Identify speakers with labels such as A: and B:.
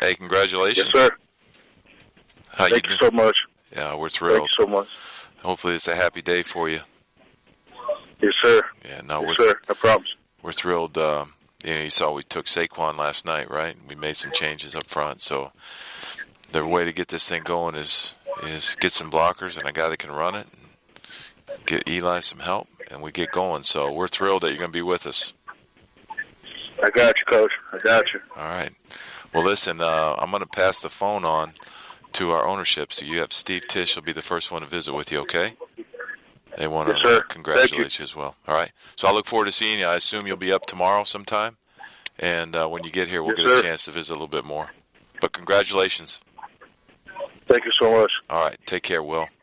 A: Hey, congratulations.
B: Yes, sir.
A: How
B: Thank you so much.
A: Yeah, we're thrilled.
B: Thank you so much.
A: Hopefully it's a happy day for you.
B: Yes, sir.
A: Yeah, no,
B: Yes, sir. I promise.
A: we're thrilled. You saw we took Saquon last night, right? We made some changes up front. So the way to get this thing going is get some blockers and a guy that can run it, and get Eli some help, and we get going. So we're thrilled that you're going to be with us.
B: I got you, Coach. I got you.
A: All right. Well, listen, I'm going to pass the phone on to our ownership. So you have Steve Tisch will be the first one to visit with you, okay? They want to congratulate you as well. All right. So I look forward to seeing you. I assume you'll be up tomorrow sometime. And when you get here, we'll get a chance to visit a little bit more. But congratulations.
B: Thank you so much.
A: All right. Take care, Will.